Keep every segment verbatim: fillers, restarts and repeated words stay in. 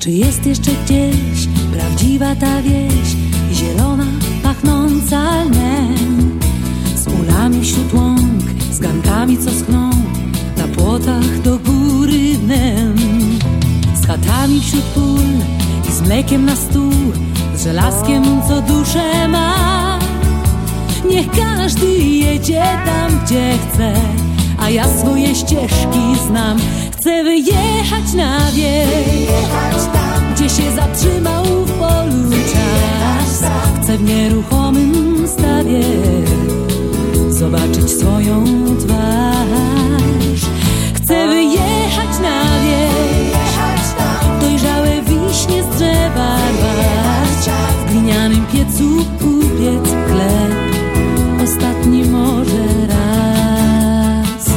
Czy jest jeszcze gdzieś prawdziwa ta wieś, zielona, pachnąca lnem, z ulami wśród łąk, z gankami, co schną na płotach do góry dnem, z chatami wśród pól i z mlekiem na stół, z żelazkiem, co duszę ma. Niech każdy jedzie tam, gdzie chce, a ja swoje ścieżki znam. Chcę wyjechać na wieś, gdzie się zatrzymał w polu czas. Chcę w nieruchomym stawie zobaczyć swoją twarz. Chcę wyjechać na wieś, dojrzałe wiśnie z drzewa rwać, w glinianym piecu upiec chleb, ostatni może raz.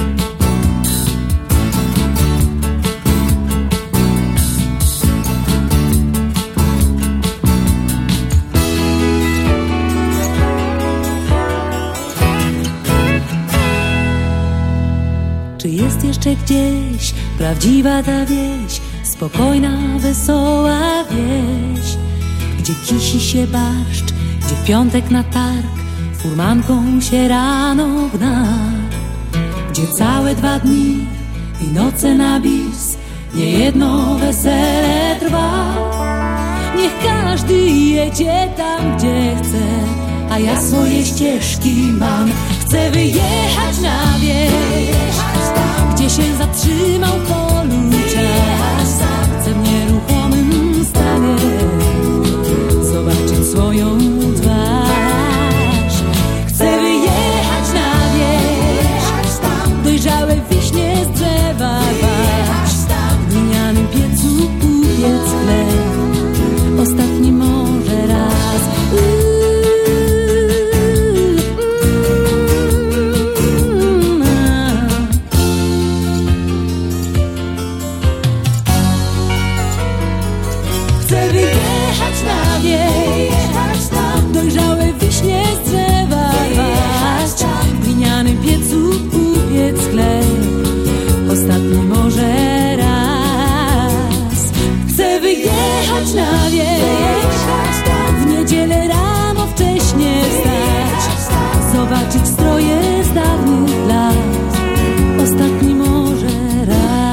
Czy jest jeszcze gdzieś prawdziwa ta wieś, spokojna, wesoła wieś, gdzie kisi się barszcz, gdzie w piątek na targ furmanką się rano gna, gdzie całe dwa dni i noce na bis niejedno wesele trwa. Niech każdy jedzie tam, gdzie chce, a ja swoje ścieżki mam. Chcę wyjechać na wieś, gdzie się zatrzymał w polu czas. Chcę w nieruchomym stawie zobaczyć swoją twarz. Chcę wyjechać na wieś, dojrzałe wiśnie z drzewa rwać, w glinianym piecu upiec chleb, ostatni może raz. Chcę wyjechać na wieś, dojrzałe wiśnie z drzewa rwać, w glinianym piecu upiec chleb, ostatni może raz. Chcę wyjechać na wieś, w niedzielę rano wcześnie wstać, zobaczyć stroje z dawnych lat, ostatni może raz.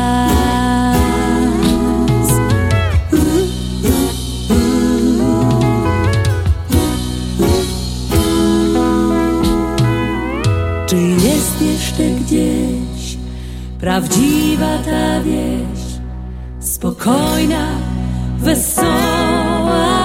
Czy jest jeszcze gdzieś prawdziwa ta wieś, spokojna, wesoła